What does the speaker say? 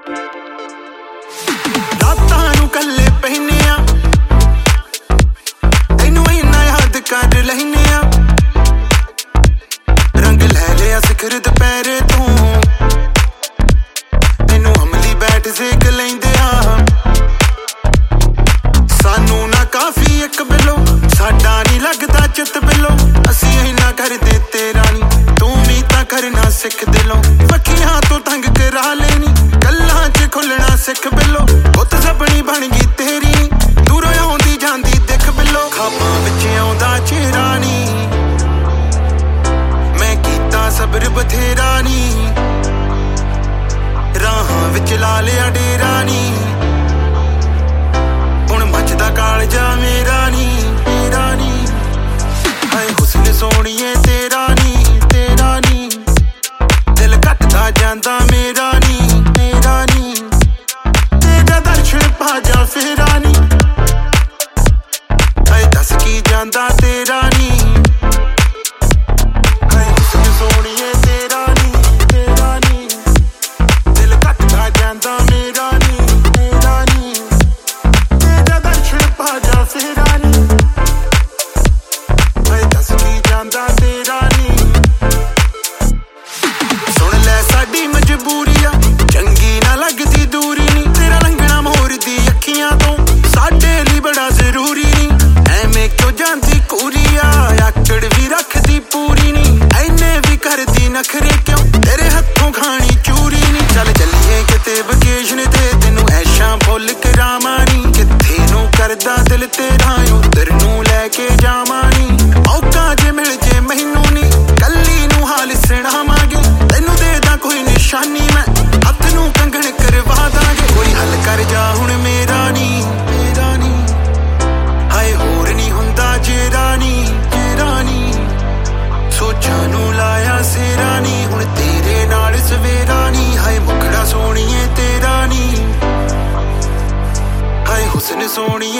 ਰਾਤਾਂ ਨੂੰ ਕੱਲੇ ਪਹਿਨੇ ਆ ਤੈਨੂੰ ਇੰਨਾ ਯਾਦ ਕਰ ਲੈਨੇ ਆ ਰੰਗ ਲੈ ਲਿਆ ਸਿਖਰ ਦੁਪਹਿਰੇ ਤੂੰ ਤੈਨੂੰ ਅਮਲੀ ਬੈਠ ਸੇਕ ਲੈਂਦੇ ਆ ਸਾਨੂੰ ਨਾ ਕਾਫੀ ਇੱਕ ਬਿੱਲੋ ਸਾਡਾ ਨੀ ਲੱਗਦਾ ਚਿੱਤ ਬਿੱਲੋ ਅਸੀਂ ਇੰਨਾ ਕਰਦੇ ਤੇਰਾ ਨੀ ਤੂੰ ਵੀ ਤਾਂ ਕਰਨਾ ਸਿੱਖ ਦਿਲੋਂ ਪੱਖੀਆਂ ਤੋਂ ਤੰਗ ਕਰਾ ਲੈਣੀ ਗੱਲਾਂ 'ਚ ਖੁੱਲਣਾ ਸਿੱਖ ਬਿੱਲੋ ਪੁੱਤ ਸਪਣੀ ਬਣ ਗਈ ਤੇਰੀ ਦੂਰੋਂ ਆਉਂਦੀ ਜਾਂਦੀ ਦਿਖ ਬਿੱਲੋ ਖਾਬਾਂ ਵਿੱਚ ਆਉਂਦਾ ਚਿਹਰਾ ਨੀ ਮੈਂ ਕੀਤਾ ਸਬਰ ਬਥੇਰਾ ਨੀ ਰਾਹਾਂ ਵਿੱਚ ਲਾ ਲਿਆ ਡੇਰਾ ਨੀ ਹੁਣ ਮੱਚਦਾ ਕਾਲਜਾ ਮੇਰਾ ਨੀ ਮੇਰਾ ਨੀ ਹਾਏ ਹੁਸਨ ਸੋਹਣੀਏ ਤੇਰਾ ਨੀ ਦਿਲ ਘਟਦਾ ਜਾਂਦਾ ਮੇਰਾ ਨੀ ਤੇਰਾ ਦਰਸ਼ਨ ਪਾ ਜਾ ਫੇਰਾ ਨੀ ਹਾਏ ਦੱਸ ਕੀ ਜਾਂਦਾ ਤੇਰਾ ਨੀ ਹਾਏ ਹੁਸਨ ਸੋਹਣੀਏ ਤੇਰਾ ਨੀ ਦਿਲ ਘਟਦਾ ਜਾਂਦਾ ਮੇਰਾ ਨੀ ਤੇਰਾ ਦਰਸ਼ਨ ਪਾ ਜਾ ਫੇਰਾ ਨੀ ਹਾਏ ਦੱਸ ਕੀ ਜਾਂਦਾ ਤੇਰਾ ਨੀ ਸੁਣ ਲੈ ਸਾਡੀ ਮਜਬੂਰੀ ਆ ਚੰਗੀ ਨਾ ਲੱਗਦੀ ਦੂਰੀ ਨੀ ਤੇਰਾ ਲੰਘਣਾ ਮੋਰਦੀ ਅੱਖੀਆਂ ਤੋਂ ਸਾਡੇ ਲਈ ਬੜਾ ਜ਼ਰੂਰੀ ਨੀ ਐਵੇਂ ਕਿਉਂ ਜਾਂਦੀ ਕੋਰੀ ਆ ਆਕੜ ਵੀ ਰੱਖਦੀ ਪੂਰੀ ਨੀ ਐਨੇ ਵੀ ਕਰਦੀ ਨਖਰੇ ਕਿਉਂ ਤੇਰੇ ਹੱਥੋਂ ਖਾਣੀ ਚੂਰੀ ਨੀ ਚੱਲ ਚੱਲੀਏ ਕਿਤੇ ਵਕੇਸ਼ਨ ਤੇ ਤੈਨੂੰ ਐਸ਼ਾਂ ਫੁੱਲ ਕਰਾਵਾਂ ਨੀ ਕਿੱਥੇ ਨੂੰ ਕਰਦਾ ਦਿਲ ਤੇਰਾ ਉਧਰ ਨੂੰ ਲੈ ਕੇ ਜਾਵਾਂ ਨੀ ਮੌਕਾ ਜੇ ਮਿਲ ਜੇ ਮੈਨੂੰ ਨੀ ਕੱਲੀ ਨੂੰ ਹਾਲ ਸੁਣਾਵਾਂਗੇ ਤੈਨੂੰ ਦੇ ਦਾਂ ਕੋਈ ਨਿਸ਼ਾਨੀ ਮੈਂ ਹੱਥ ਨੂੰ ਕੰਗਣ ਕਰਵਾ ਦਾਂਗੇ ਕੋਈ ਹੱਲ ਕਰ ਜਾ ਹੁਣ ਮੇਰਾ ਨੀ ਹਾਏ ਹੋਰ ਨੀ ਹੁੰਦਾ ਜਿਹੜਾ ਨੀ ਸੋਚਾਂ ਨੂੰ ਲਾਇਆ ਸੇਰਾ ਨੀ ਹੁਣ ਤੇਰੇ ਨਾਲ ਸਵੇਰਾ ਨੀ ਹਾਏ ਮੁਖੜਾ ਸੋਹਣੀਏ ਤੇਰਾ ਨੀ ਹਾਏ ਹੁਸਨ ਸੋਹਣੀਏ